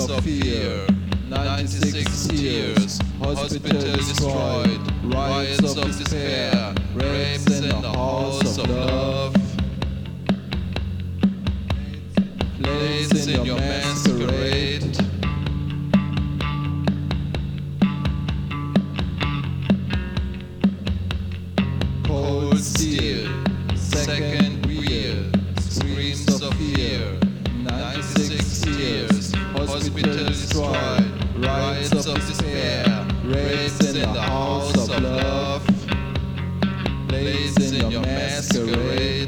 of fear, 96 tears, hospital destroyed, riots of despair, rapes in the halls of love. Place in your masquerade. Cold steel, second wheel, screams of fear, 96 tears, hospital destroyed, riots of despair, rapes in the house of love. Place in your masquerade.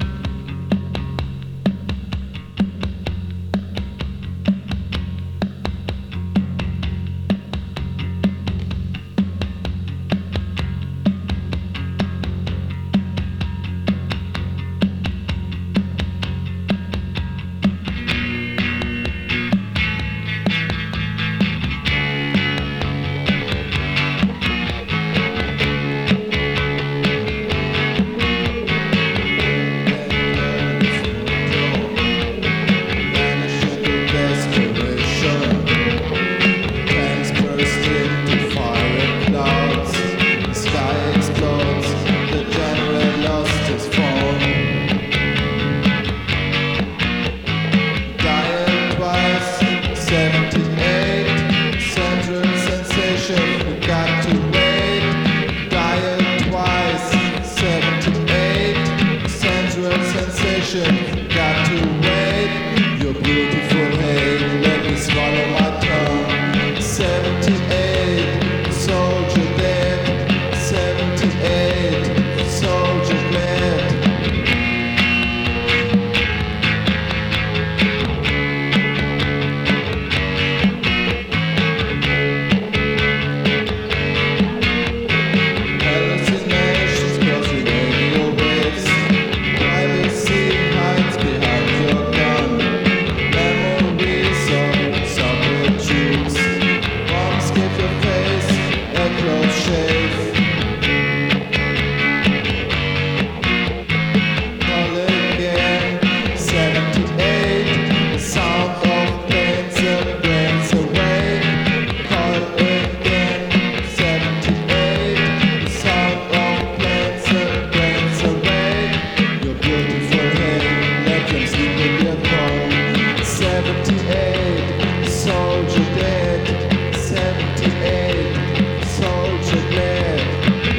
Got to wait, your beautiful hate, let me swallow my tongue. 78, soldier dead, 78, soldier dead. Hallucinations crossing radio waves, privacy hides behind your gun. Memories of subway tubes, bombs give your face a close shave. Call again, 78, the sound of planes and brains awake. Call again, 78, the sound of planes and brains awake. Your beautiful head, let them sleep in your phone. 78, soldier dead, 78, soldier dead.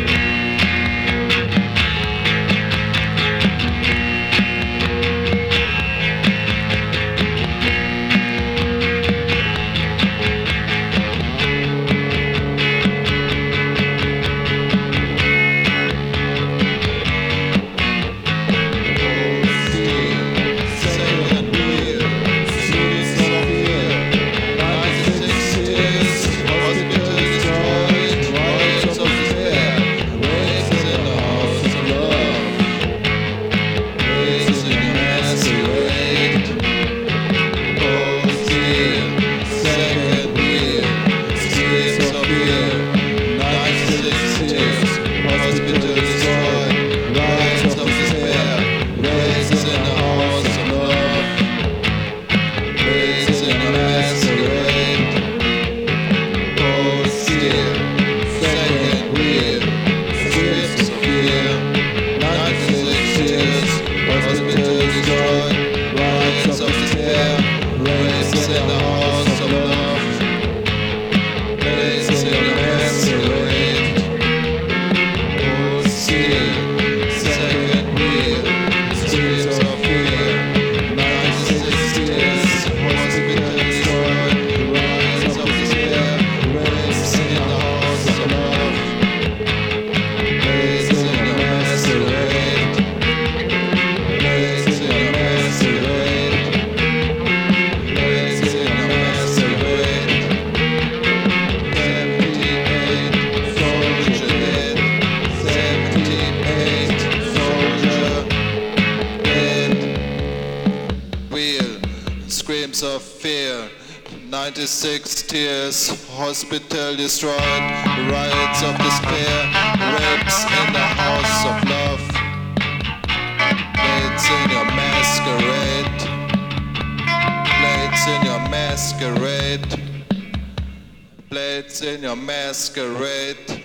Screams of fear, 96 tears, hospital destroyed, riots of despair, rapes in the house of love. Blades in your masquerade, blades in your masquerade. masquerade. Plates in your masquerade.